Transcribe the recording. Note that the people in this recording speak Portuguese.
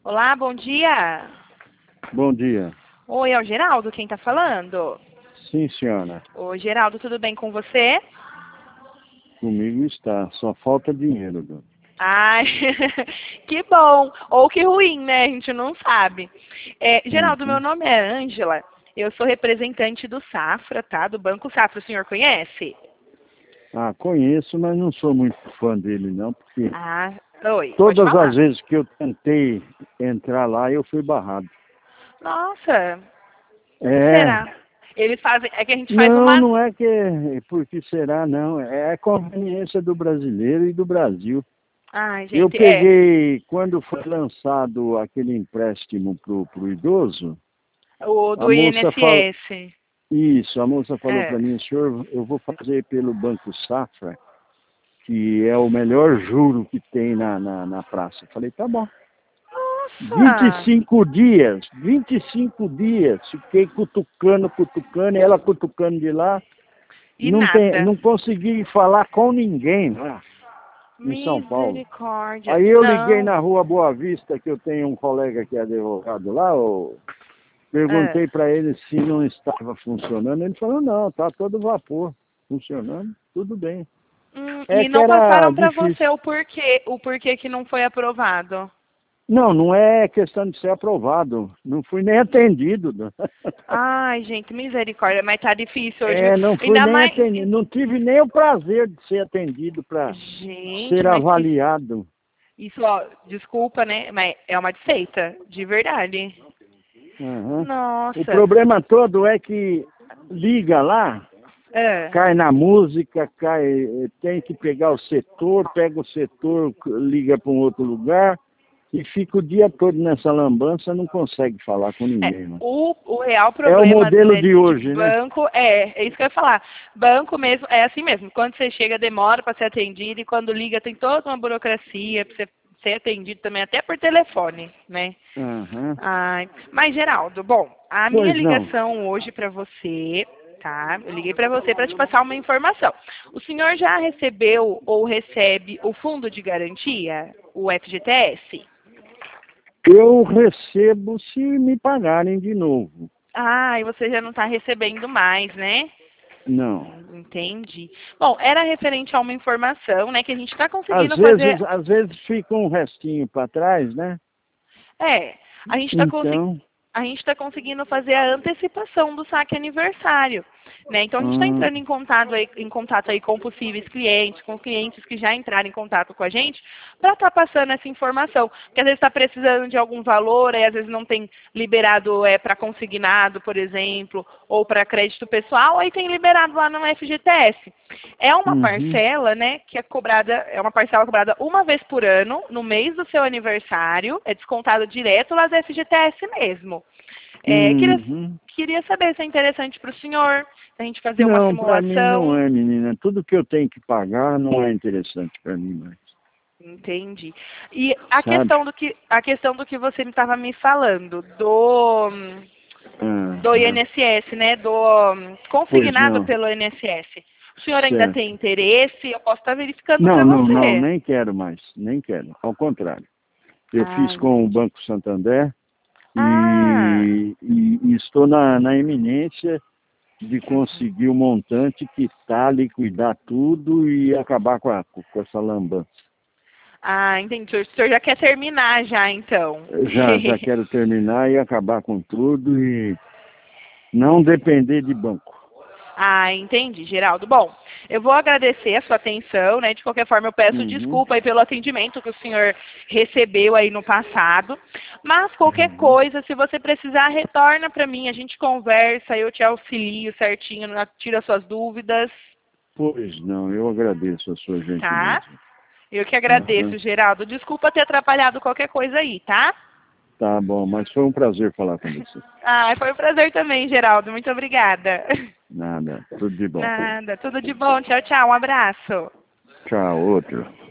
Olá, bom dia. Bom dia. Oi, é o Geraldo quem tá falando? Sim, senhora. Oi, Geraldo, tudo bem com você? Comigo está. Só falta dinheiro, dona. Ai, que bom. Ou que ruim, né? A gente não sabe. Geraldo, meu Uhum. nome é Ângela. Eu sou representante do Safra, tá? Do Banco Safra. O senhor conhece? Ah, conheço, mas não sou muito fã dele, não, porque Ah, oi, pode todas as falar. vezes que eu tentei entrar lá, eu fui barrado. Nossa, por que É. será? Eles fazem. É que a gente faz Não, uma. não é que por que será, não. É a conveniência do brasileiro e do Brasil. Ai, Eu gente, peguei, quando foi lançado aquele empréstimo pro idoso, o a do moça falou. INSS. Isso, a moça falou para É. mim, senhor, eu vou fazer pelo Banco Safra, que é o melhor juro que tem na praça. Eu falei, tá bom. vinte e Nossa! cinco dias, 25 dias, fiquei cutucando, e ela cutucando de lá, E nada. não consegui falar com ninguém lá em São Paulo. Misericórdia. Aí eu liguei Não. na Rua Boa Vista, que eu tenho um colega que é advogado lá, É. perguntei para ele se não estava funcionando, ele falou, não, tá todo vapor funcionando, tudo bem. É E que não era passaram para você difícil. o porquê que não foi aprovado. Não, não é questão de ser aprovado. Não fui nem atendido. Ai, gente, misericórdia, mas tá difícil hoje, viu? É, não fui Ainda nem mais. atendido. Não tive nem o prazer de ser atendido para Gente, ser mas avaliado. isso, ó, desculpa, né? Mas é uma desfeita, de verdade. Uhum. O Nossa. problema todo é que liga lá, É. cai na música, tem que pegar o setor, pega o setor, liga para um outro lugar e fica o dia todo nessa lambança, não consegue falar com ninguém, mano. O real É o problema, modelo né, de de hoje, né? banco é isso que eu ia falar. Banco mesmo, é assim mesmo. Quando você chega, demora para ser atendido e quando liga tem toda uma burocracia para você ser atendido também, até por telefone, né? Aham. Ai, mas Geraldo, bom, a minha Pois não. ligação hoje para você, tá? Eu liguei para você para te passar uma informação. O senhor já recebeu ou recebe o fundo de garantia, o FGTS? Eu recebo se me pagarem de novo. Ah, e você já não está recebendo mais, né? Não. Entendi. Bom, era referente a uma informação, né, que a gente está conseguindo fazer. Às vezes fica um restinho para trás, né? É, a gente está Então, a gente está conseguindo fazer a antecipação do saque aniversário, né? Então a gente está hum, entrando em contato aí com possíveis clientes, com clientes que já entraram em contato com a gente, para estar passando essa informação. Porque às vezes está precisando de algum valor, aí às vezes não tem liberado para consignado, por exemplo, ou para crédito pessoal, aí tem liberado lá no FGTS. É uma uhum, parcela, né, que é uma parcela cobrada uma vez por ano, no mês do seu aniversário, é descontado direto lá do FGTS mesmo. É, uhum. queria saber se é interessante para o senhor, se a gente fazer uma Não, para mim não simulação. é, menina. Tudo que eu tenho que pagar não é interessante para mim mais, Entendi. E sabe? a questão do que você estava me falando, do Aham. INSS, né? Do Pois consignado não, pelo INSS. O senhor ainda tem certo. interesse? Eu posso estar verificando para Não, não, não, você. nem quero mais, nem quero. Ao contrário. Eu Ah, fiz com o entendi. Banco Santander Ah, e estou na iminência de conseguir o montante que está, liquidar tudo e acabar com essa lambança. entendi. O senhor já quer terminar já, então. Já quero terminar e acabar com tudo e não depender de banco. Ah, entendi, Geraldo. Bom, eu vou agradecer a sua atenção, né? De qualquer forma, eu peço Uhum, desculpa aí pelo atendimento que o senhor recebeu aí no passado. Mas qualquer uhum. coisa, se você precisar, retorna para mim, a gente conversa, eu te auxilio certinho, tiro as suas dúvidas, Pois não, eu agradeço a sua tá? gentileza. Eu que Aham. agradeço, Geraldo. Desculpa ter atrapalhado qualquer coisa aí, tá? Tá bom, mas foi um prazer falar com você. Ah, foi um prazer também, Geraldo. Muito obrigada. Nada, tudo de bom. Nada, tudo de bom. Tchau, tchau. Um abraço. Tchau, outro.